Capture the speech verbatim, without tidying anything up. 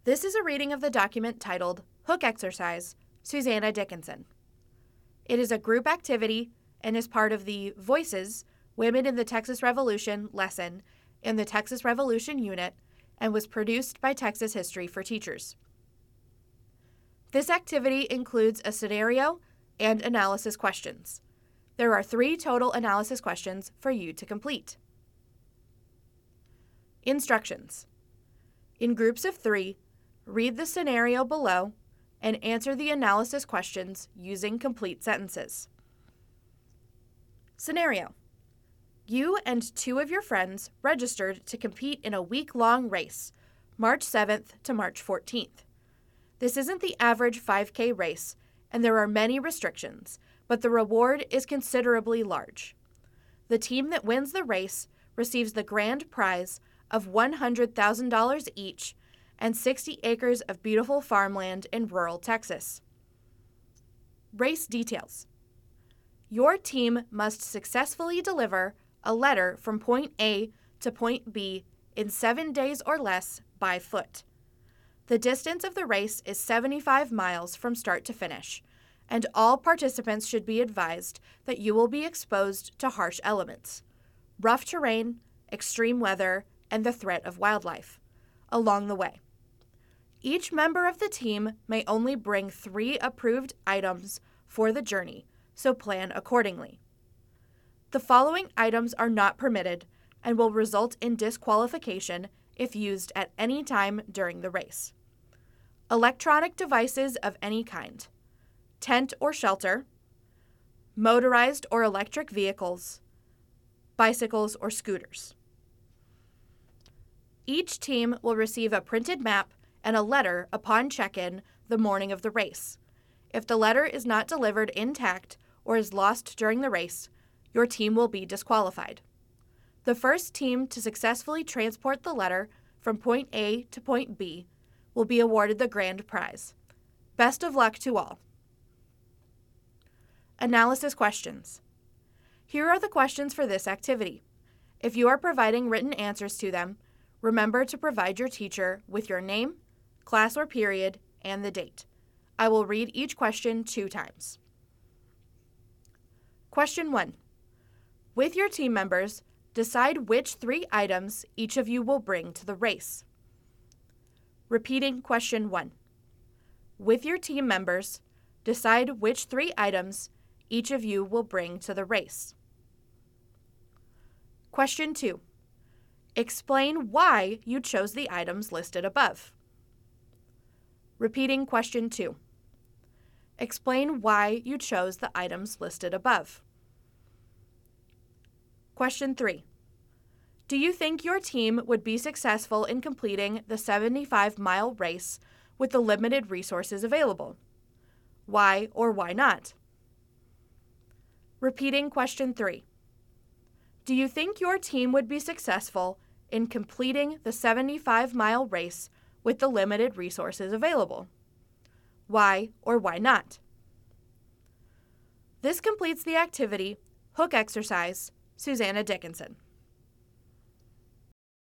This is a reading of the document titled Hook Exercise, Susanna Dickinson. It is a group activity and is part of the Voices, Women in the Texas Revolution lesson in the Texas Revolution unit and was produced by Texas History for Teachers. This activity includes a scenario and analysis questions. There are three total analysis questions for you to complete. Instructions. In groups of three, read the scenario below and answer the analysis questions using complete sentences. Scenario. You and two of your friends registered to compete in a week-long race, March seventh to March fourteenth. This isn't the average five K race, and there are many restrictions, but the reward is considerably large. The team that wins the race receives the grand prize of one hundred thousand dollars each and sixty acres of beautiful farmland in rural Texas. Race details. Your team must successfully deliver a letter from point A to point B in seven days or less by foot. The distance of the race is seventy-five miles from start to finish, and all participants should be advised that you will be exposed to harsh elements, rough terrain, extreme weather, and the threat of wildlife along the way. Each member of the team may only bring three approved items for the journey, so plan accordingly. The following items are not permitted and will result in disqualification if used at any time during the race. Electronic devices of any kind, tent or shelter, motorized or electric vehicles, bicycles or scooters. Each team will receive a printed map and a letter upon check-in the morning of the race. If the letter is not delivered intact or is lost during the race, your team will be disqualified. The first team to successfully transport the letter from point A to point B will be awarded the grand prize. Best of luck to all. Analysis questions. Here are the questions for this activity. If you are providing written answers to them, remember to provide your teacher with your name, class or period, and the date. I will read each question two times. Question one. With your team members, decide which three items each of you will bring to the race. Repeating question one. With your team members, decide which three items each of you will bring to the race. Question two. Explain why you chose the items listed above. Repeating question two. Explain why you chose the items listed above. Question three. Do you think your team would be successful in completing the seventy-five mile race with the limited resources available? Why or why not? Repeating question three. Do you think your team would be successful in completing the seventy-five mile race with the limited resources available? Why or why not? This completes the activity, Hook Exercise, Susanna Dickinson.